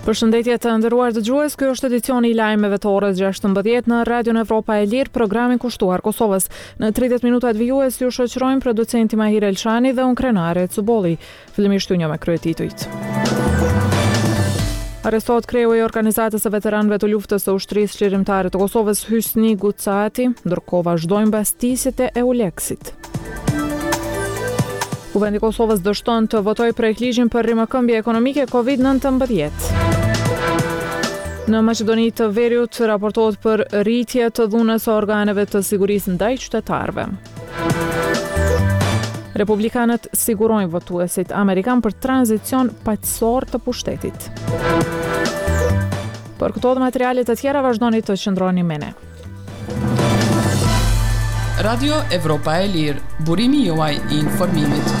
Përshëndetje të nderuar dëgjues, ky është edicioni i lajmeve të orës 16 në Radion Evropa e Lirë, programin kushtuar Kosovës. Në 30 minutat vijues ju shoqërojmë producenti Mahir Elshani dhe unë Krenare Cubolli. Fillimisht një me kryetitujt. Arrestohet kreu i organizatës së veteranëve të luftës së ushtrisë çlirimtare të Kosovës Hysni Gucati, ndërkohë vazhdojnë mbastisjet e EULEX-it. Kuvendi i Kosovës dështon të votojë projekt ligjin për rimëkëmbje ekonomike COVID-19. Në Maqedoni të Veriut raportohet për rritje të dhunës së organeve të sigurisë ndaj qytetarëve. Republikanët sigurojnë votuesit amerikan për tranzicion paqësor të pushtetit. Për këto dhe materialet të tjera vazhdoni të qëndroni me ne. Radio Evropa e Lirë, burimi juaj i informimit.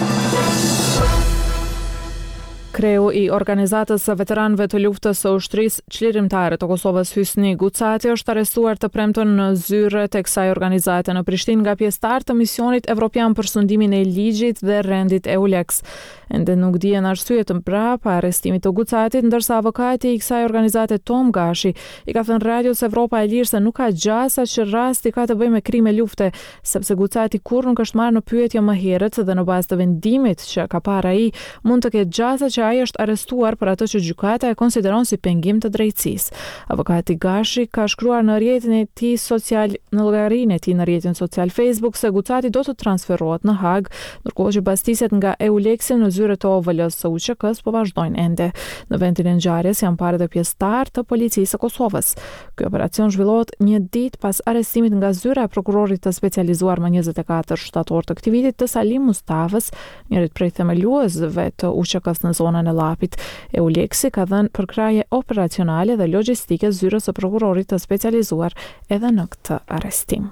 Kreu i organizatës së veteranëve të luftës së ushtrisë çlirimtare të Kosovës Hysni Gucati është arrestuar të premten në zyre të kësaj organizate në Prishtinë nga pjesëtar të misionit evropian për sundimin e ligjit dhe rendit EULEX. Ende nuk dihen arsye të mbrapa arrestimit të Gucatit, ndërsa avokati i kësaj organizate Tom Gashi i ka thënë Radios Evropa e Lirë se nuk ka gjasa që rasti ka të bëjë me krime lufte, sepse Gucati kur nuk është marrë në pyetje më herët dhe në bazë të vendimit që ka parë ai, mund të ketë gjasa që ai është arrestuar për atë që gjykata e konsideron si pengim të drejtësisë. Avokati Gashi ka shkruar në rrjetin e tij social, në llogarinë e tij në rrjetin social Facebook se Gucati do të transferohet në Hag, ndërkohë që mbastisjet nga EULEX në zyre të OVL-s së UÇK-s po vazhdojnë ende. Në vendin e ngjarjes janë parë edhe pjesëtar të policisë së Kosovës. Ky operacion zhvillohet një ditë pas arrestimit nga zyra e prokurorit të specializuar më 24 shtator të këtij viti të Salim Mustafës, njërit prej themeluesve të UÇK-s në zonën e Llapit. EULEX-i ka dhënë përkraje operacionale dhe logjistike zyrës së prokurorit të specializuar edhe në këtë arrestim.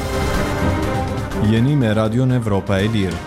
Jeni me Radion Evropa e Lirë.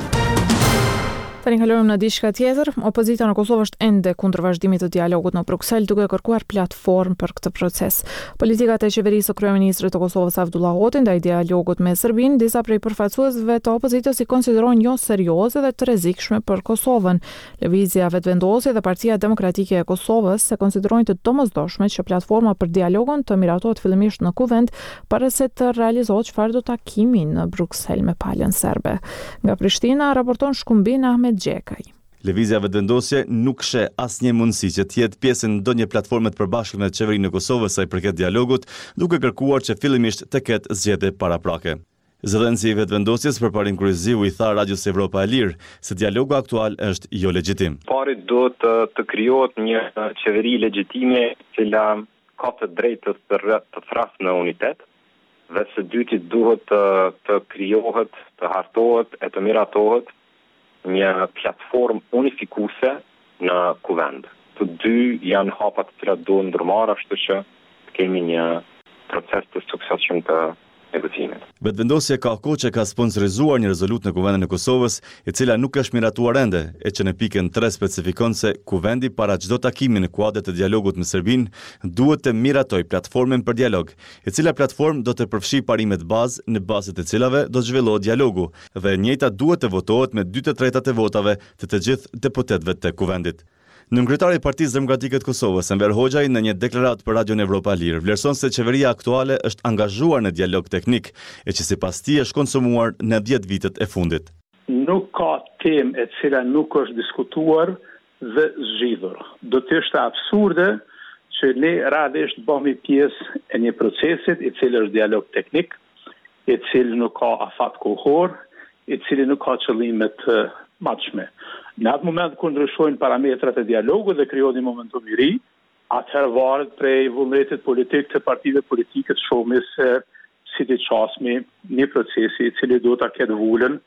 Tani kalojmë në diçka tjetër. Opozita në Kosovë është ende kundër vazhdimit të dialogut në Bruksel, duke kërkuar platformë për këtë proces. Politikat e qeverisë së kryeministrit të Kosovës Avdullah Hoti ndaj dialogut me Serbinë, disa prej përfaqësuesve të opozitës i konsiderojnë jo serioze dhe të rrezikshme për Kosovën. Lëvizja Vetvendosi dhe Partia Demokratike e Kosovës se konsiderojnë të domosdoshme që platforma për dialogun të miratohet fillimisht në Kuvend para se të realizohet çfarëdo takimi në Bruksel me palën serbe. Nga Prishtina raporton Shkumbin Ahmed Gjekaj. Lëvizja Vetëvendosje nuk sheh asnjë mundësi që të jetë pjesë në ndonjë platforme të përbashkët me qeverinë e Kosovës sa i përket dialogut, duke kërkuar që fillimisht të ketë zgjedhje paraprake. Zëdhënësi i Vetëvendosjes përparim kryesiu i tha Radios Evropa e Lirë se dialogu aktual është jo legjitim. Pari do të krijohet një qeveri legjitime që ka të drejtës të thrasë në unitet, dhe së dyti duhet të krijohet, të hartohet e të miratohet një platformë unifikuese në Kuvend. Të dy janë hapat të cilat duhen ndërmarrë, ashtu që kemi një proces të suksesshëm të negocimit. Vetëvendosja ka kohë që ka sponsorizuar një rezolut në Kuvendin e Kosovës, e cila nuk është miratuar ende, e që në pikën 3 specifikon se Kuvendi para çdo takimi në kuadër të dialogut me Serbinë duhet të miratoj platformën për dialog, e cila platformë do të përfshi parimet bazë në bazë të cilave do të zhvillohet dialogu, dhe e njëjta duhet të votohet me 2/3 të votave të gjithë deputetëve të Kuvendit. Nënkryetari i Partisë Demokratike të Kosovës, Enver Hoxhaj, në një deklaratë për Radion Evropa Lirë, vlerëson se qeveria aktuale është angazhuar në dialog teknik, e që sipas tij është konsumuar në 10 vitet e fundit. Nuk ka temë e cila nuk është diskutuar dhe zgjidhur. Do të ishte absurde që ne radhësisht bëhemi pjesë e një procesit i cili është dialog teknik, i cili nuk ka afat kohor, i cili nuk ka qëllime të matshme. Në atë moment kur ndryshojnë parametrat e dialogut dhe krijohet një momentum i ri, atëherë varet prej vullnetit politik të partive politike të shohmi se si të çasmi një procesi i cili duhet ta ketë vullën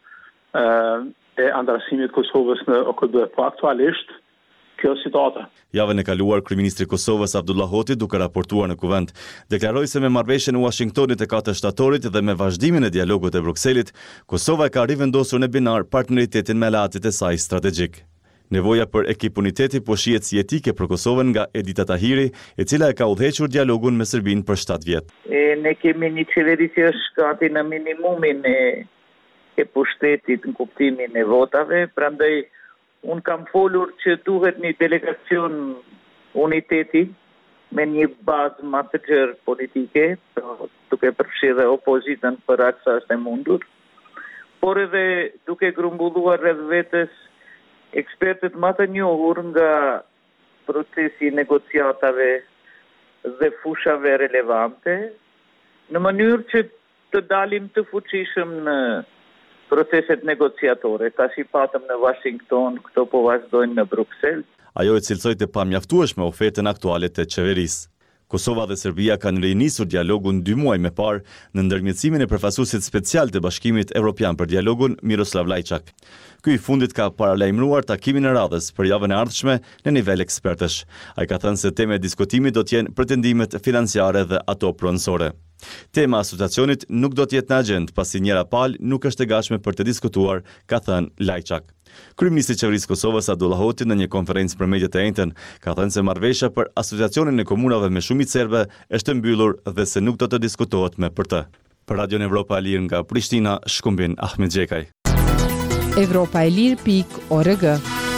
e andrasimit Kosovës në OKB. Po aktualisht kjo situata. Javën e kaluar, kryeministri i Kosovës Avdullah Hoti, duke raportuar në Kuvend, deklaroi se me marrëveshjen e Washingtonit e 4 shtatorit dhe me vazhdimin e dialogut të Brukselit, Kosova ka rivendosur në binar partneritetin me aleatit e saj strategjik. Nevoja për ekip uniteti po shihet si etike për Kosovën nga Edita Tahiri, e cila e ka udhëhequr dialogun me Serbinë për 7 vjet. Ne kemi një qeveri që është gati në minimumin e pushtetit në kuptimin e votave, prandaj unë kam folur që duhet një delegacion uniteti me një bazë më të gjerë politike, duke përfshirë opozitën për aq sa është e mundur, por edhe duke grumbulluar rreth vetes ekspertët më të njohur nga procesi i negociatave dhe fushave relevante, në mënyrë që të dalim të fuqishëm në proceset negociatore. Tash i patëm në Washington, këto po vazhdojnë në Bruksel. Ajo e cilësoj të pamjaftueshme ofertën aktuale të qeverisë. Kosova dhe Serbia kanë rinisur dialogun 2 muaj më parë në ndërmjetësimin e përfaqësuesit special të Bashkimit Evropian për dialogun Miroslav Lajçak. Ky i fundit ka paralajmëruar takimin e radhës për javën e ardhshme në nivel ekspertësh. Ai ka thënë se tema e diskutimit do të jenë pretendimet financiare dhe ato pronësore. Tema asociacionit nuk do të jetë në agjendë pasi njëra palë nuk është e gatshme për të diskutuar, ka thënë Lajçak. Kryeministri i Qeverisë Kosovës Abdullah Hoti në një konferencë për mediat e njëjtën ka thënë se marrëveshja për asociacionin e komunave me shumicë serbe është mbyllur dhe se nuk do të diskutohet më për të. Për Radio Evropa e Lirë nga Prishtina, shkumbin Ahmet Xhekaj. Evropaelir.org.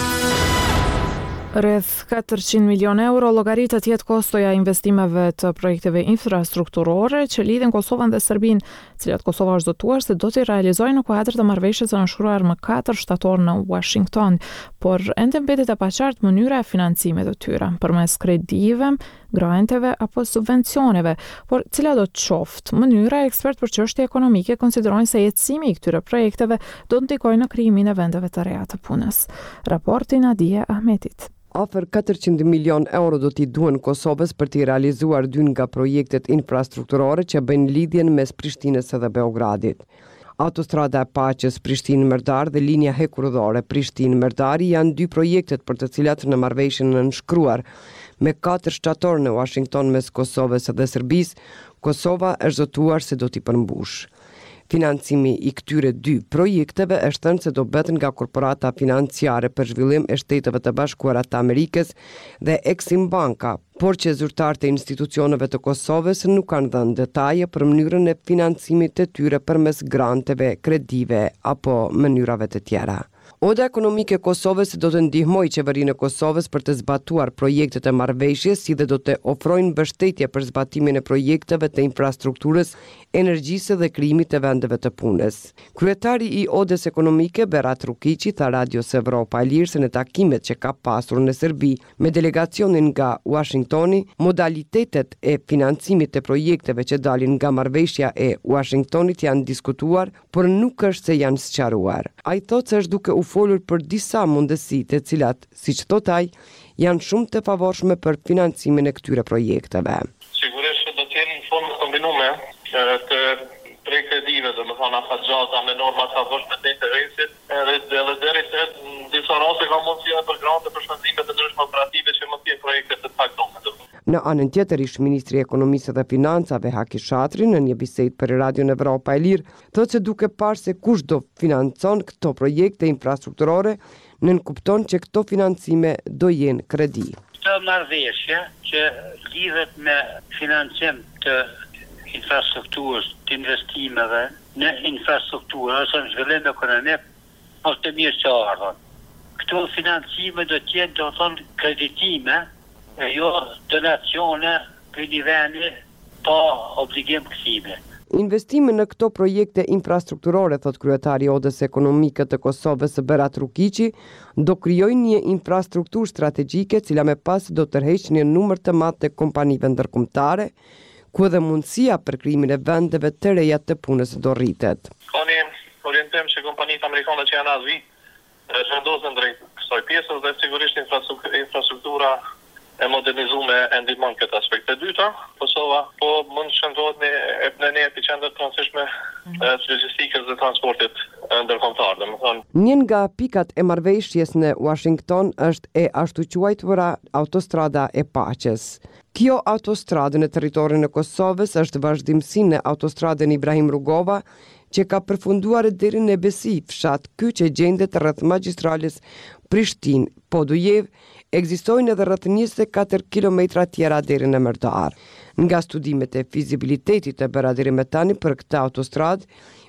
Rreth 400 milion euro llogaritet jetë kostoja investimeve të projekteve infrastrukturore që lidhin Kosovën dhe Serbinë, cilat Kosova është zotuar se do t'i realizojë në kuadër të marrëveshjes së nënshkruar më 4 shtator në Washington, por ende mbetet e paqartë mënyra e financimit të tyre, përmes kredive, granteve apo subvencioneve, por cila do të qoftë mënyra, ekspert për çështje ekonomike konsiderojnë se jetësimi i këtyre projekteve do të ndikojë në krijimin e vendeve të reja të punës. Raporti Nadia Ahmetit. Afër 400 milion euro do t'i duhen Kosovës për t'i realizuar 2 nga projektet infrastrukturore që bëjnë lidhjen mes Prishtinës dhe Beogradit. Autostrada e Paqes Prishtinë-Merdar dhe linja hekurudhore Prishtinë-Merdari janë 2 projektet për të cilat në marrëveshjen e nënshkruar me 4 shtator në Washington mes Kosovës dhe Serbisë, Kosova është zotuar se do t'i përmbush. Financimi i këtyre 2 projekteve është thënë se do bëhet nga korporata financiare për zhvillim e Shteteve të Bashkuara të Amerikës dhe Exim Banka, por që zyrtarët e institucioneve të Kosovës nuk kanë dhënë detaje për mënyrën e financimit të tyre përmes granteve, kredive apo mënyrave të tjera. Oda ekonomike e Kosovës do të ndihmojë qeverinë e Kosovës për të zbatuar projektet e marrëveshjes, si dhe do të ofrojnë mbështetje për zbatimin e projekteve të infrastrukturës, energjisë dhe krijimit të vendeve të punës. Kryetari i Odës ekonomike Berat Rukiqi tha Radios Evropa e Lirë se në takimet që ka pasur në Serbi me delegacionin nga Washingtoni, modalitetet e financimit të projekteve që dalin nga marrëveshja e Washingtonit janë diskutuar, por nuk është se janë sqaruar. Ai thotë se është duke u folur për disa mundësi të cilat, siç thot ai, janë shumë të favorshme për financimin e këtyre projekteve. Sigurisht do të jenë në formë kombinuar të kredive, domethënë afatgjata me norma të favorshme të interesit, edhe deri te disa raste ka mundësia për grante për shpenzime të ndryshme operative që mund të jenë projekte të caktuara. Në anën tjetër, ish ministri i Ekonomisë dhe Financave Haki Shatri në një bisedë për Radion Evropa e Lirë thotë se duke parë se kush do financon këto projekte infrastrukturore, nënkupton që këto financime do jenë kredi. Këtë marrëveshje që lidhet me financim të infrastrukturës, të investimeve në infrastrukturë ose në zhvillim ekonomik, është të mirë që ardhën. Këto financime do të jenë, do të thonë, kreditime, e jo donacione për një vendi pa obligim kthime. Investime në këto projekte infrastrukturore, thot kryetari i Odës ekonomike të Kosovës Berat Rukiqi, do krijojnë një infrastrukturë strategjike, cila më pas do tërheqë një numër të madh të kompanive ndërkombëtare, ku edhe mundësia për krijimin e vendeve të reja të punës do rritet. Ka një orientim që kompanitë amerikane që janë Azi vendosen drejt kësaj pjesës dhe sigurisht infrastruktura e modernizuar e ndihmon këtë aspekt. E dyta, Kosova po mund të shëndohet në një epicentër të rëndësishme të logjistikës dhe transportit ndërkombëtar, domethënë. Një nga pikat e marrëveshjes në Washington është e ashtu quajtura autostrada e Paqes. Kjo autostradë në territorin e Kosovës është vazhdimsi në autostradën Ibrahim Rugova, që ka përfunduar deri në Besi, fshat ky që gjendet rreth magjistrales Prishtinë-Podujev, ekzistojnë edhe rreth 24 kilometra tjera deri në Merdar. Nga studimet e fizibilitetit të bëra deri më tani për këtë autostradë,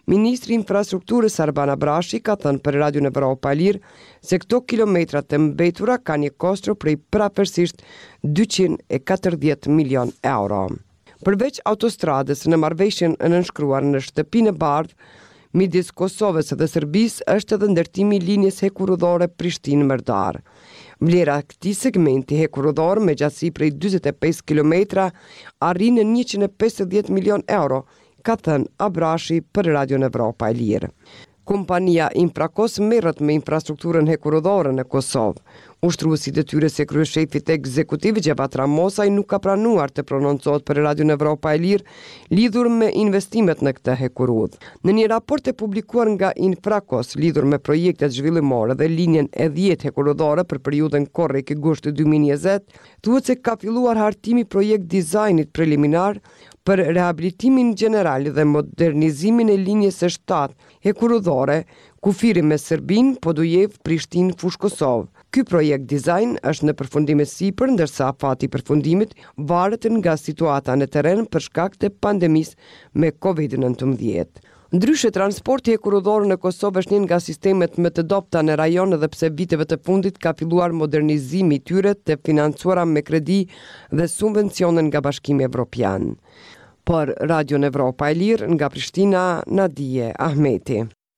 Ministri i Infrastrukturës Arban Abrashi ka thënë për Radion Evropa e Lirë se këto kilometrat të mbetura ka një kostër prej prapërsisht 240 milion euro. Përveç autostradës në marrëveshjen e nënshkruar në shtëpinë e bardhë midis Kosovës dhe Serbisë është edhe ndërtimi i linjës hekurudhore Prishtinë-Merdar. Vlera e këtij segmenti hekurudhor me gjatësi prej 45 kilometra arrin në 150 milion euro, ka thënë Abrashi për Radion Evropa e Lirë. Kompania Infrakos merret me infrastrukturën hekurudhore në Kosovë. Ushtruesi i detyrës së kryeshefit ekzekutiv Gjevat Ramosaj nuk ka pranuar të prononcohet për Radion Evropa e Lirë lidhur me investimet në këtë hekurudh. Në një raport e publikuar nga Infrakos lidhur me projektet zhvillimore dhe linjen e 10 hekurudhore për periudhën korrik-gusht 2020, thuhet se ka filluar hartimi projekt dizajnit preliminar për rehabilitimin general dhe modernizimin e linjës së 7 hekurudhore, kufiri me Serbin, Podujev, Prishtin, Fush Kosovë. Ky projekt dizajn është në përfundim e sipër, ndërsa afati i përfundimit varet nga situata në terren për shkak të pandemisë me COVID-19. Ndryshe, transporti hekurudhor në Kosovë është një nga sistemet më të dobta në rajon edhe pse viteve të fundit ka filluar modernizimi i tyre të financuara me kredi dhe subvencione nga Bashkimi Evropian. Për Radion Evropa e Lirë nga Prishtina, Nadije Ahmeti.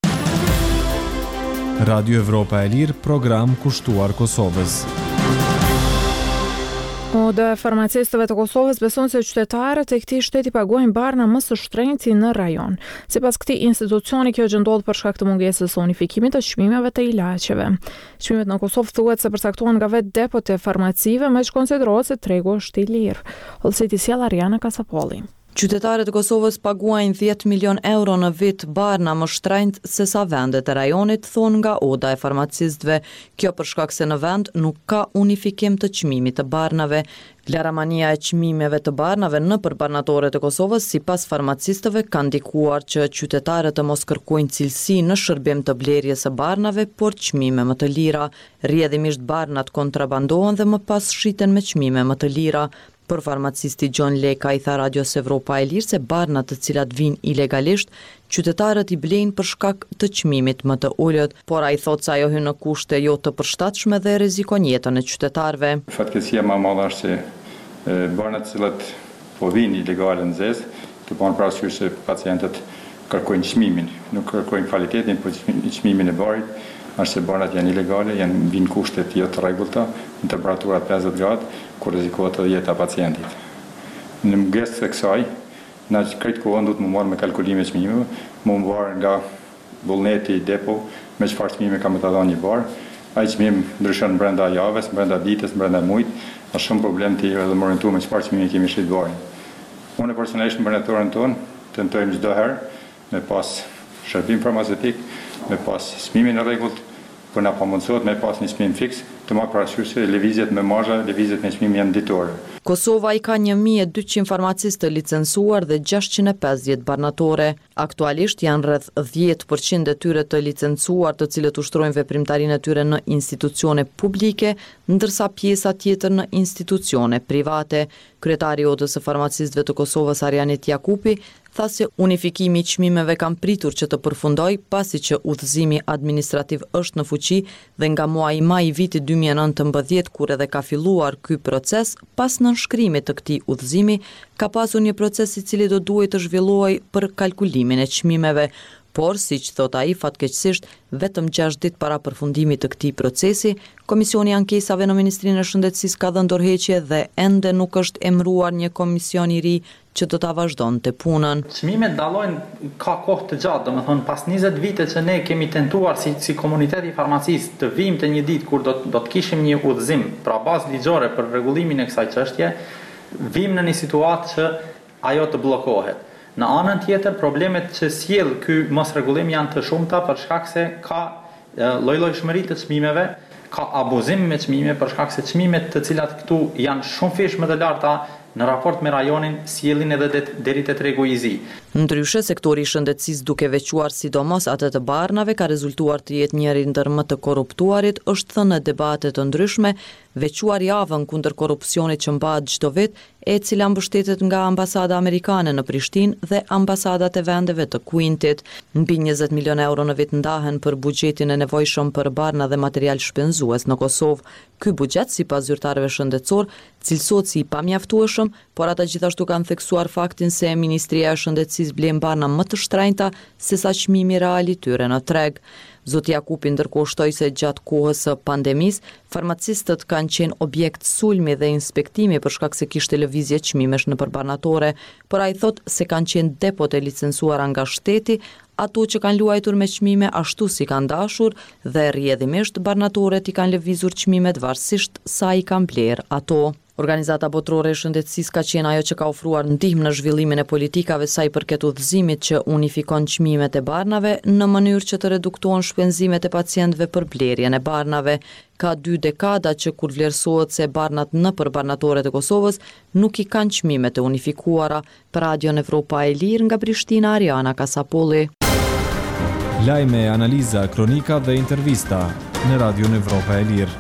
Radio Evropa e Lirë, program kushtuar Kosovës. Dhe farmacistëve të Kosovës beson se qytetarët e këtij shteti paguajnë barna më së shtrenjti në rajon. Sipas këtij institucioni, kjo gjë ndodh për shkak të mungesës së unifikimit të çmimeve të ilaçeve. Çmimet në Kosovë thuhet se përcaktohen nga vetë depot e farmacive, me që konsiderohet se tregu është i lirë. Hollësiti sjell Ariana Kasapolli. Qytetarët e Kosovës paguajnë 10 milion euro në vit barna më shtrenjtë se sa vendet e rajonit, thonë nga Oda e farmacistëve. Kjo për shkak se në vend nuk ka unifikim të çmimit të barnave. Vleramania e çmimeve të barnave nëpër barnatorët e Kosovës, sipas farmacistëve, ka ndikuar që qytetarët të mos kërkojnë cilësi në shërbim të blerjes së barnave, por çmime më të lira. Rrjedhimisht barnat kontrabandohen dhe më pas shiten me çmime më të lira. Për farmacisti John Leka i tha Radios Evropa e Lirë se barnat të cilat vinë ilegalisht, qytetarët i blejnë për shkak të çmimit më të ulët, por ai thotë se ajo hyn në kushte jo të përshtatshme dhe rrezikon jetën e qytetarëve. Fatkeqësia më e madhe është se barnat të cilat po vinë ilegale në zezë, të bëhen parasysh se pacientët kërkojnë çmimin, nuk kërkojnë kvalitetin, por çmimin e barit. Është se barnat janë ilegale, vinë kushtet jo të rregullta, në temperatura 50 gradë, kur rrezikohet edhe jeta e pacientit. Në mungesë të kësaj, na krejt kohën duhet më marrë me kalkulime çmimeve, më marrë nga vullneti i depo, me çfarë çmime ka më të dhënë një bar. Ai çmim ndryshon brenda javës, brenda ditës, brenda muajit, është shumë problem të edhe më orientuar me çfarë çmimi kemi shit barin. Unë personalisht në barnatorën tonë tentojmë çdo herë me pas shërbim farmaceutik, me pas çmimin e rregullt, por na po mundsohet me pas një çmim fiks, të marrë parasysh se lëvizjet me marzha, lëvizjet me çmim janë ditore. Kosova i ka 1200 farmacistë të licencuar dhe 650 barnatore. Aktualisht janë rreth 10% e tyre të licencuar, të cilët ushtrojnë veprimtarinë e tyre në institucione publike, ndërsa pjesa tjetër në institucione private. Kryetari i Odës së farmacistëve të Kosovës, Arianit Jakupi, tha se unifikimi i çmimeve kanë pritur që të përfundoj pasi që udhëzimi administrativ është në fuqi dhe nga muaji maj i vitit 2019, kur edhe ka filluar ky proces, pas nënshkrimit të këtij udhëzimi, ka pasur një proces i cili do duhet të zhvillohej për kalkulimin e çmimeve. Por, siç thot ai, fatkeqësisht, vetëm 6 ditë para përfundimit të këtij procesi, Komisioni i Ankesave në Ministrinë e Shëndetësisë ka dhënë dorëheqje dhe ende nuk është emëruar një komision i ri që do ta vazhdonte punën. Çmimet dallojnë ka kohë të gjatë, domethënë pas 20 vite që ne kemi tentuar si komuniteti i farmacisë të vijmë te një ditë kur do të kishim një udhëzim pra bazë ligjore për rregullimin e kësaj çështje, vijmë në një situatë që ajo të bllokohet. Në anën tjetër, problemet që sjell ky mosrregullim janë të shumta për shkak se ka lloj-llojshmëri të çmimeve, ka abuzim me çmime për shkak se çmimet të cilat këtu janë shumë fish më të larta në raport me rajonin sjellin edhe deri te tregu i zi. Ndryshe, sektori i shëndetësisë duke veçuar sidomos atë të barnave ka rezultuar të jetë njëri ndër më të korruptuarit, është thënë në debate të ndryshme, veçuar javën kundër korrupsionit që mbahet çdo vit, e cila mbështetet nga ambasada amerikane në Prishtinë dhe ambasadat e vendeve të Kuintit. Mbi 20 milion euro në vit ndahen për buxhetin e nevojshëm për barna dhe material shpenzues në Kosovë. Ky buxhet, sipas zyrtarëve shëndetësor, cilësohet si i pamjaftueshëm, por ata gjithashtu kanë theksuar faktin se Ministria e Shëndetësisë blen barna më të shtrenjta se sa çmimi real i tyre në treg. Zoti Jakupi ndërkohë shtoi se gjatë kohës së pandemisë, farmacistët kanë qenë objekt sulmi dhe inspektimi për shkak se kishte lëvizje çmimesh nëpër banatore, por ai thotë se kanë qenë depot e licencuara nga shteti, ato që kanë luajtur me çmime ashtu si kanë dashur dhe rrjedhimisht barnatorët i kanë lëvizur çmimet varësisht sa i kanë bler ato. Organizata Botërore e Shëndetësisë ka qenë ajo që ka ofruar ndihmë në zhvillimin e politikave sa i përket udhëzimit që unifikon çmimet e barnave në mënyrë që të reduktohen shpenzimet e pacientëve për blerjen e barnave. Ka 2 dekada që kur vlerësohet se barnat nëpër barnatorët e Kosovës nuk i kanë çmimet e unifikuara. Për Radion Evropa e Lirë nga Prishtina, Ariana Kasapolli. Lajme, analiza, kronika dhe intervista në Radion Evropa e Lirë.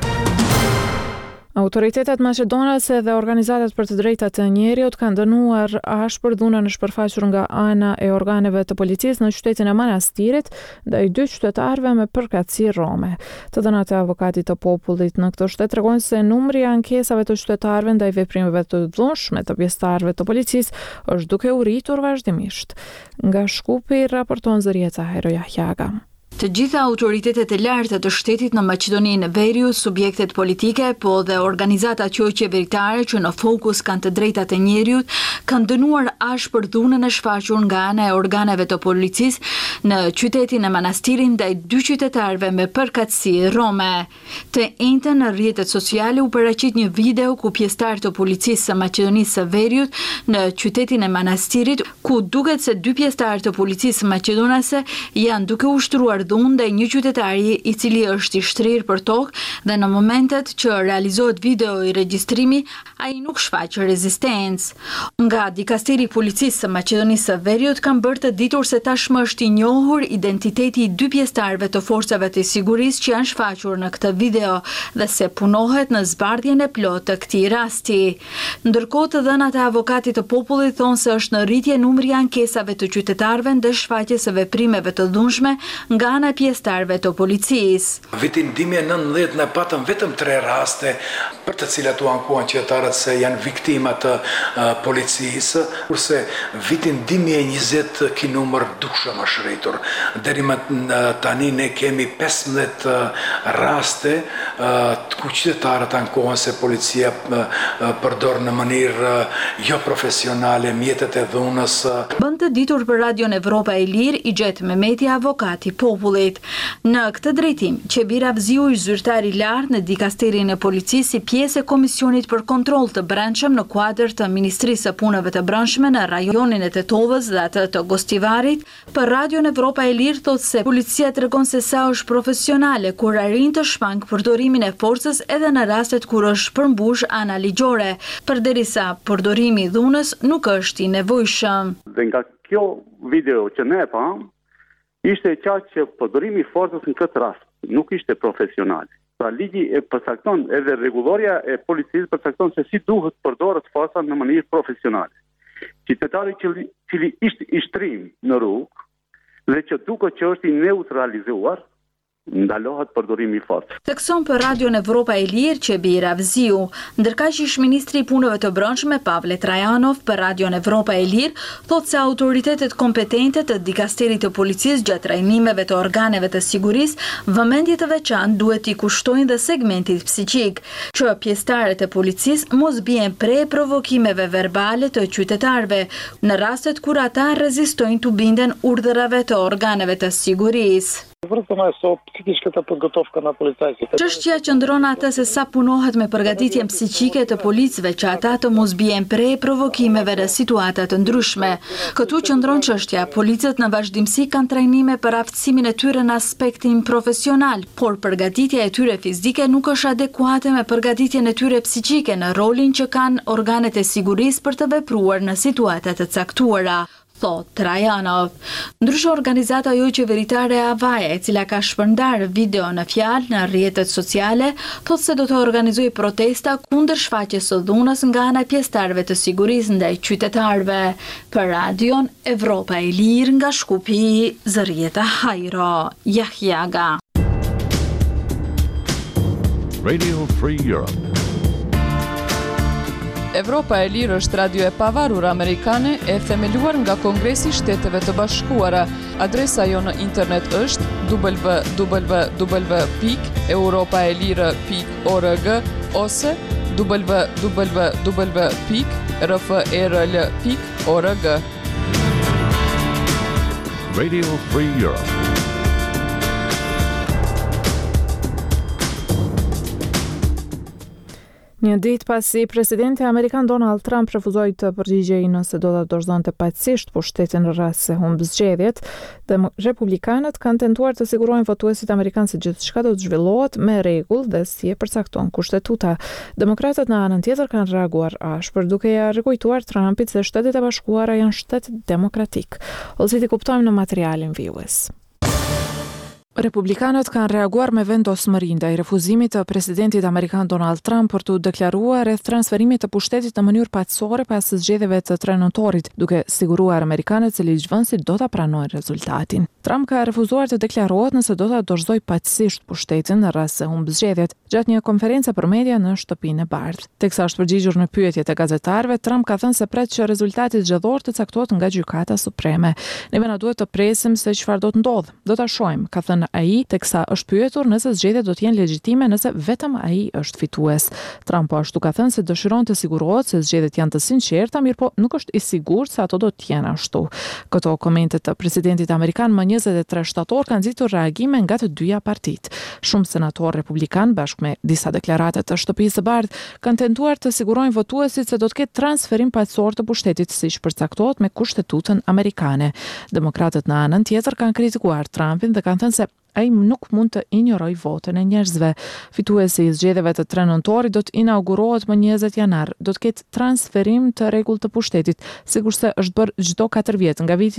Autoritetet maqedonase dhe organizatat për të drejtat e njerëzit kanë dënuar ashpër dhunën e shpërfaqur nga ana e organeve të policisë në qytetin e Manastirit ndaj 2 qytetarëve me përkatësi rome. Të dhënat e avokatit të popullit në këtë shtet tregojnë se numri i ankesave të qytetarëve ndaj veprimeve të dhunshme të pjesëtarëve të policisë është duke u rritur vazhdimisht. Nga Shkupi raporton Zërieta Hero Jahjaga. Të gjitha autoritetet e larta të shtetit në Maqedoninë e Veriut, subjektet politike, po dhe organizatat qeveritare që në fokus kanë të drejtat e njerëzit, kanë dënuar ashpër dhunën e shfaqur nga ana e organeve të policisë në qytetin e Manastirit ndaj 2 qytetarëve me përkatësi rome. Të njëjtën në rrjetet sociale u paraqit një video ku pjesëtarë të policisë së Maqedonisë së Veriut në qytetin e Manastirit, ku duket se 2 pjesëtarë të policisë maqedonase janë duke ushtruar dhunë ndaj një qytetari i cili është i shtrirë për tokë dhe në momentet që realizohet video i regjistrimi, ai nuk shfaq rezistencë. Nga dikasteri i policisë së Maqedonisë së Veriut kanë bërë të ditur se tashmë është i njohur identiteti i 2 pjesëtarëve të forcave të sigurisë që janë shfaqur në këtë video dhe se punohet në zbardhjen e plotë të këtij rasti. Ndërkohë të dhënat e avokatit të popullit thonë se është në rritje numri i ankesave të qytetarëve ndaj shfaqjes së veprimeve të dhunshme nga ana e pjesëtarëve të policisë. Vitin 2019 ne patëm vetëm 3 raste për të cilat u ankuan qytetarët se janë viktima të policisë, kurse vitin 2020 ky numër dukshëm është rritur. Deri më tani ne kemi 15 raste ku qytetarët ankohen se policia përdor në mënyrë jo profesionale mjetet e dhunës. Bën të ditur për Radion Evropa e Lirë i Xhet Mehmeti, avokati popullit. Në këtë drejtim, Qebira Vziu është zyrtar i lartë në dikasterin e policisë si pjesë e Komisionit për Kontroll të Brendshëm në kuadër të Ministrisë së Punëve të Brendshme në rajonin e Tetovës dhe atë të Gostivarit. Për Radion Evropa e Lirë thotë se policia tregon se sa është profesionale kur arrin të shmang përdorimin e forcës edhe në rastet kur është përmbush ana ligjore, përderisa përdorimi i dhunës nuk është i nevojshëm. Dhe nga kjo video që ne pam, ishte qartë që përdorimi i forcës në këtë rast nuk ishte profesional. Pra ligji e përcakton edhe rregulloria e policisë përcakton se si duhet përdoret forca në mënyrë profesionale. Qytetari cili ishte i shtrim në rrugë dhe që duket që është i neutralizuar, ndalohet përdorimi i forcës. Thekson për Radion Evropa e Lirë Qebira Vziu, ndërkaq ish ministri i punëve të brendshme Pavle Trajanov për Radion Evropa e Lirë thotë se autoritetet kompetente të dikasterit të policisë gjatë trajnimeve të organeve të sigurisë vëmendje të veçantë duhet i kushtojnë dhe segmentit psiqik, që pjesëtarët e policisë mos bien pre provokimeve verbale të qytetarëve në rastet kur ata rezistojnë të binden urdhërave të organeve të sigurisë. Çështja qëndron atë se sa punohet me përgatitjen psiqike të policëve që ata të mos bien pre provokimeve dhe situata të ndryshme. Këtu qëndron çështja. Policët në vazhdimsi kanë trajnime për aftësimin e tyre në aspektin profesional, por përgatitja e tyre fizike nuk është adekuate me përgatitjen e tyre psiqike në rolin që kanë organet e sigurisë për të vepruar në situata të caktuara, thot Trajanov. Ndryshe organizata jo qeveritare e Avaja, e cila ka shpërndar video në fjalë në rrjetet sociale, thot se do të organizojë protesta kundër shfaqjes së dhunës nga ana e pjesëtarëve të sigurisë ndaj qytetarëve. Për Radion Evropa e Lirë nga Shkupi, Zërieta Hajro, Jahjaga. Radio Free Europe. Evropa e Lirë është radio e pavarur amerikane e themeluar nga Kongresi i Shteteve të Bashkuara. Adresa jo në internet është www.europaelire.org ose www.rfrl.org. Radio Free Europe. Një ditë pasi presidenti amerikan Donald Trump refuzoi të përgjigjej nëse do ta dorëzonte paqësisht pushtetin në rast se humb zgjedhjet, republikanët kanë tentuar të sigurojnë votuesit amerikanë se gjithçka do të zhvillohet me rregull dhe si e përcakton kushtetuta. Demokratët në anën tjetër kanë reaguar ashpër duke ia rikujtuar Trumpit se Shtetet e Bashkuara janë shtet demokratik. Ose ti kuptojmë në materialin vijues. Republikanët kanë reaguar me vendosmëri ndaj refuzimit të presidentit amerikan Donald Trump për të deklaruar rreth transferimit të pushtetit në mënyrë paqësore pas zgjedhjeve të 3 nëntorit, duke siguruar amerikanët se ligjvënësit do ta pranojnë rezultatin. Trump ka refuzuar të deklarohet nëse do ta dorëzojë paqësisht pushtetin në rast se humb zgjedhjet, gjatë një konferencë për media në Shtëpinë e Bardhë. Teksa është përgjigjur në pyetjet e gazetarëve, Trump ka thënë se pret që rezultati zgjedhor të caktohet nga Gjykata Supreme. Neve na duhet të presim se çfarë do të ndodhë. Do ta shohim, ka thënë ai, teksa është pyetur nëse zgjedhjet do të jenë legjitime nëse vetëm ai është fitues. Trump ashtu ka thënë se dëshiron të sigurohet se zgjedhjet janë të sinqerta, mirë po nuk është i sigurt se ato do të jenë ashtu. Këto komente të presidentit amerikan më 23 shtator kanë nxitur reagime nga të dyja partitë. Shumë senatorë republikan bashkë me disa deklarate të Shtëpisë së Bardhë kanë tentuar të sigurojnë votuesit se do të ketë transferim paqësor të pushtetit siç përcaktohet me kushtetutën amerikane. Demokratët në anën tjetër kanë kritikuar Trumpin dhe kanë thënë se ai nuk mund të injoroj votën e njerëzve. Fituesi i zgjedhjeve të 3 nëntorit do të inaugurohet më 20 janar. Do të ketë transferim të rregullt të pushtetit, sikurse është bërë çdo 4 vjet nga viti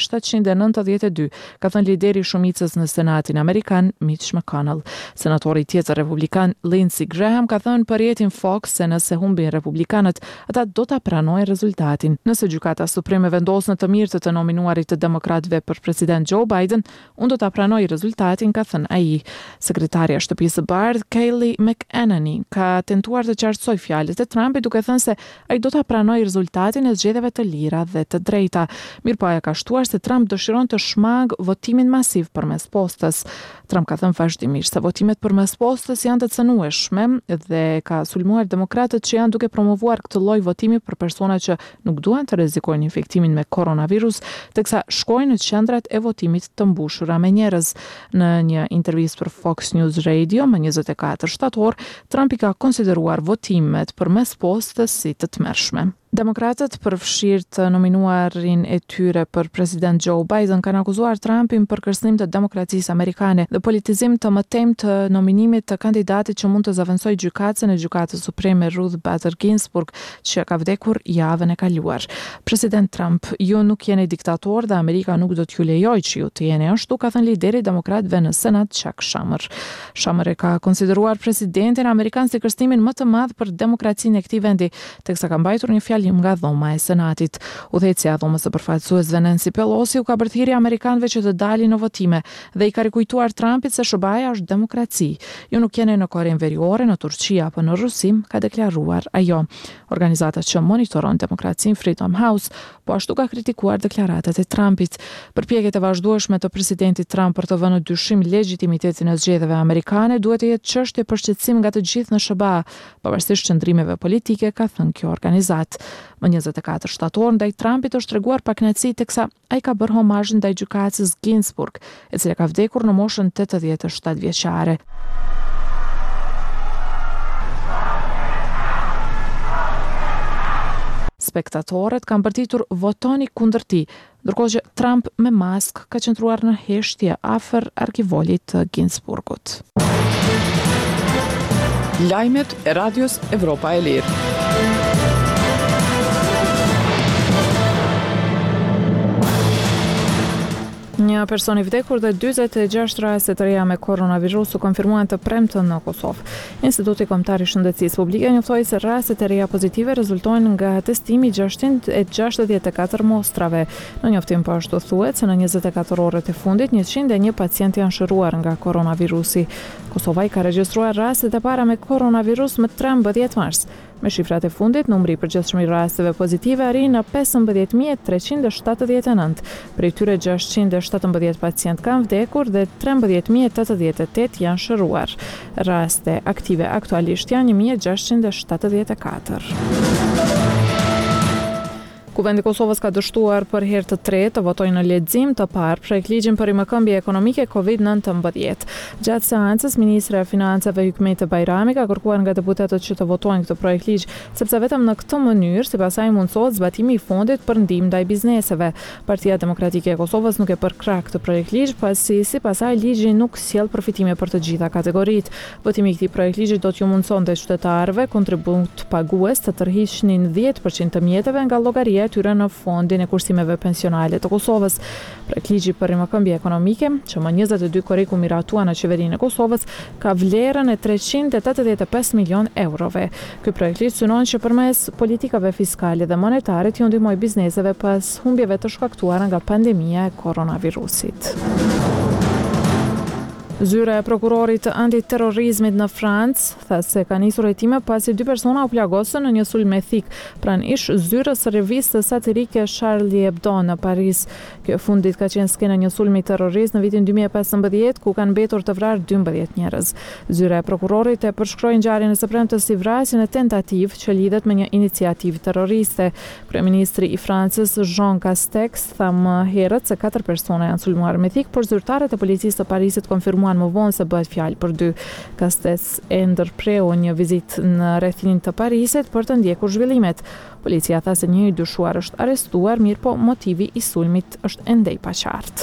1792, ka thënë lideri i shumicës në Senatin amerikan, Mitch McConnell. Senatori tjetër republikan Lindsey Graham ka thënë për rrjetin Fox se nëse humbin republikanët, ata do ta pranojnë rezultatin. Nëse Gjykata Supreme vendos në të mirë të nominuarit të demokratëve për president Joe Biden, unë do ta pranoj rezultatin, ka thënë ai. Sekretarja e Shtëpisë së Bardhë, Kayleigh McEnany, ka tentuar të qartësoj fjalët e Trumpit duke thënë se ai do ta pranojë rezultatin e zgjedhjeve të lira dhe të drejta. Mirëpo ajo ka shtuar se Trump dëshiron të shmang votimin masiv përmes postës. Trump ka thënë vazhdimisht se votimet përmes postës janë të cënueshme dhe ka sulmuar demokratët që janë duke promovuar këtë lloj votimi për persona që nuk duan të rrezikojnë infektimin me koronavirus, teksa shkojnë në qendrat e votimit të mbushura me njerëz. Në një intervistë për Fox News Radio më 24 shtator, Trump i ka konsideruar votimet përmes postës si të tmerrshme. Demokratët, përfshirë të nominuarin e tyre për president Joe Biden, kanë akuzuar Trumpin për kërcënim të demokracisë amerikane dhe politizim të mëtejmë të nominimit të kandidatit që mund të zëvendësojë gjykatësen e Gjykatës Supreme Ruth Bader Ginsburg, që ka vdekur javën e kaluar. President Trump, ju nuk jeni diktator dhe Amerika nuk do t'ju lejojë që ju të jeni ashtu, ka thënë lideri demokratëve në Senat Chuck Schumer. Schumer e ka konsideruar presidentin amerikan si kërcënimin më të madh për demokracinë e këtij vendi, teksa ka mbajtur një fjalë nga dhoma e Senatit. Udhëheqësia e dhomës së përfaqësuesve Nancy Pelosi u ka bërthirë amerikanëve që të dalin në votime dhe i ka rikujtuar Trumpit se SBA-ja është demokraci. Ju nuk jeni në Korenë Veriore, në Turqi apo në Rusi, ka deklaruar ajo. Organizata që monitoron demokracinë Freedom House po ashtu ka kritikuar deklaratat e Trumpit. Përpjekjet e vazhdueshme të presidentit Trump për të vënë në dyshim legjitimitetin e zgjedhjeve amerikane duhet të jetë çështje për shqetësim nga të gjithë në SBA, pavarësisht qëndrimeve politike, ka thënë kjo organizatë. Më 24 shtator ndaj Trumpit është treguar pakënaqësi teksa ai ka bërë homazh ndaj gjykatës Ginsburg, e cila ka vdekur në moshën 87 vjeçare. Spektatorët kanë bërtitur votoni kundër tij, ndërkohë që Trump me maskë ka qëndruar në heshtje afër arkivolit të Ginsburgut. Lajmet e Radios Evropa e Lirë. Një person I vdekur dhe 46 raste të reja me koronavirus u konfirmuan të premten në Kosovë. Instituti Kombëtar I Shëndetësisë Publike njoftoi se rastet e reja pozitive rezultojnë nga testimi 664 mostrave. Në njoftim po ashtu thuhet se në 24 orët e fundit 101 pacientë janë shëruar nga koronavirusi. Kosova I ka regjistruar rastet e para me koronavirus më 13 mars. Me shifrat e fundit, numri I përgjithshëm I rasteve pozitive arrin në 15.379. Prej tyre 617 pacientë kanë vdekur dhe 13.088 janë shëruar. Raste aktive aktualisht janë 1.674. Kuvendi I Kosovës ka dështuar për herë të tretë të votojë në lexim të parë projektligjin për rimëkëmbje ekonomike COVID-19. Gjatë seancës, Ministra e Financave Hykmete Bajrami ka kërkuar nga deputetët që të votojnë këtë projektligj, sepse vetëm në këtë mënyrë sipas saj mundsohet zbatimi I fondit për ndihmë ndaj bizneseve. Partia Demokratike e Kosovës nuk e përkrah këtë projektligj, pasi sipas saj ligji nuk sjell përfitime për të gjitha kategoritë. Votimi I këtij projektligji do t'ju mundsonte qytetarëve kontribut pagues të tërhiqnin 10% të mjeteve nga llogaria e tyre në fondin e kursimeve pensionale të Kosovës. Projektligji për rimëkëmbje ekonomike, që më 22 korriku miratua në qeverinë e Kosovës, ka vlerën e 385 milion eurove. Ky projektligj synon që përmes politikave fiskale dhe monetare t'ju ndihmojë bizneseve pas humbjeve të shkaktuara nga pandemia e koronavirusit. Zyra e prokurorit të antiterrorizmit në Francë tha se ka nisur hetime pasi 2 persona u plagosën në një sulm ethik pranë ish zyrës së revistës satirike Charlie Hebdo në Paris. Kjo fundit ka qenë skena një sulmi terrorist në vitin 2015 ku kanë mbetur të vrarë 12 njerëz. Zyra e prokurorit e përshkroi ngjarjen e së premtes si vrasjen e tentativë që lidhet me një iniciativë terroriste. Kryeministri I Francës Jean Castex tha më herët se 4 persona janë sulmuar me ethik, por zyrtarët e policisë të Parisit konfirmuan më vonë se bëhet fjalë për 2. Castex e ndërpreu një vizitë në rrethin të Parisit për të ndjekur zhvillimet. Policia tha se një I dyshuar është arrestuar, mirë po motivi I sulmit është ende I paqartë.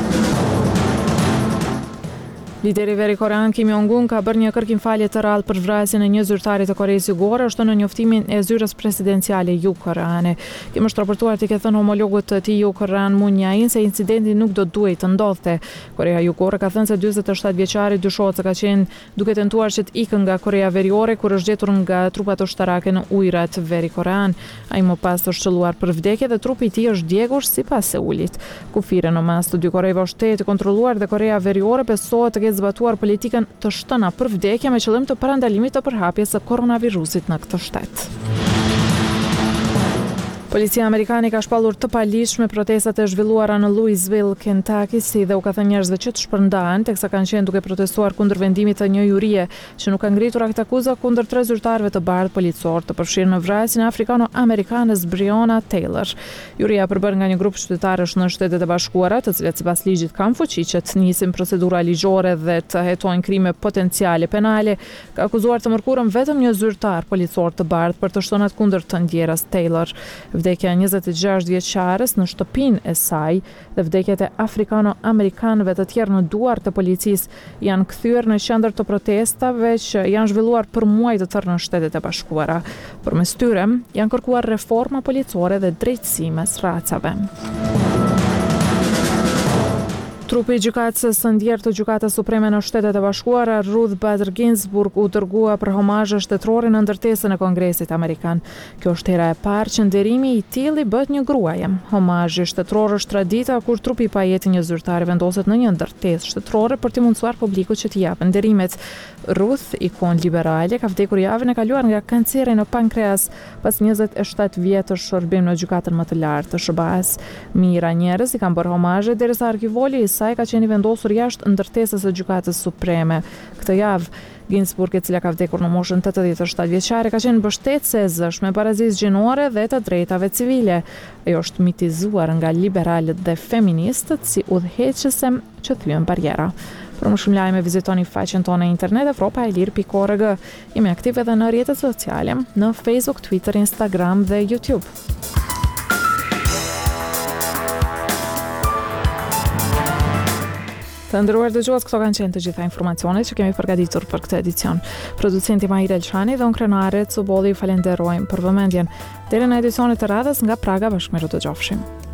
Lideri veri korean Kim Jong-un ka bërë një kërkimfalje të rrallë për vrasjen e një zyrtari të Koreas Jugore ashtu në njoftimin e zyrës presidenciale jugkoreane. Kim është raportuar të thënë homologut të tij jugkorean Moon Jae-in se incidenti nuk do duhej të ndodhte. Korea Jugore ka thënë se 47 vjeçari dyshohet se ka qenë duke tentuar që të ikë nga Korea Veriore kur është gjetur nga trupat ushtarake në ujrat veri korean. Ai më pas është shëlluar për vdekje dhe trupi I tij është djegur sipas Seulit. Kufire në mes të 2 Koreve është të kontrolluar dhe Korea Veriore besohet të zbatuar politikën të shtëna për vdekje me qëllim të parandalimit të përhapjes së koronavirusit në këtë shtet. Policia amerikane ka shpallur të paligjshme protestat e zhvilluara në Louisville, Kentucky, si dhe u ka thënë njerëzve që të shpërndahen, teksa kanë qenë duke protestuar kundër vendimit të një jurie që nuk ka ngritur akt akuza kundër 3 zyrtarëve të bardhë policor të përfshirë në vrasjen e afrikano-amerikanes Breonna Taylor. Juria përbër nga një grup qytetarësh në Shtetet e Bashkuara, të cilët sipas ligjit kanë fuqi që të nisin procedura ligjore dhe të hetojnë krime potenciale penale, ka akuzuar të mërkurën vetëm një zyrtar policor të bardhë për të shtonat kundër të ndjeras Taylor. Vdekja 26 vjeçares në shtëpinë e saj dhe vdekjet e afrikano-amerikanëve të tjerë në duart të policisë janë kthyer në qendër të protestave që janë zhvilluar për muaj të tërë në Shtetet e Bashkuara. Përmes tyre janë kërkuar reforma policore dhe drejtësi mes racave. Trupi I gjykatës së ndjerë të Gjykatës Supreme në Shtetet e Bashkuara, Ruth Bader Ginsburg, u dërgua për homazhe shtetërore në ndërtesën e Kongresit Amerikan. Kjo është hera e parë që nderimi I tillë bëhet një gruaje. Homazhi shtetëror është tradita kur trupi I pajetit një zyrtari vendoset në një ndërtesë shtetërore për të mundsuar publikut që t'i japë nderimet. Ruth, ikon liberale, ka vdekur javën e kaluar nga kanceri në pankreas pas 27 vjetësh shërbim në gjykatën më të lartë të SBA-s. Mijëra njerëz I kanë bërë homazhe derisa arkivoli I saj ka qenë I vendosur jashtë ndërtesës së Gjykatës Supreme. Këtë javë, Ginsburg, e cila ka vdekur në moshën 87 vjeçare, ka qenë mbështetëse e zëshme barazisë gjinore dhe të drejtave civile. Ajo është mitizuar nga liberalët dhe feministët si udhëheqëse që thyen barriera. Për më shumë lajme vizitoni faqen tonë në internet evropaelir.org. Jemi aktiv edhe në rrjetet sociale, në Facebook, Twitter, Instagram dhe YouTube. Të nderuar dëgjues, këto kanë qenë të gjitha informacionet që kemi përgatitur për këtë edicion. Producenti Mahir Elshani dhe unë krenare Cubolli falenderojmë për vëmendjen. Deri në edicionet të radhës nga Praga, bashkë me të dëgjofshim.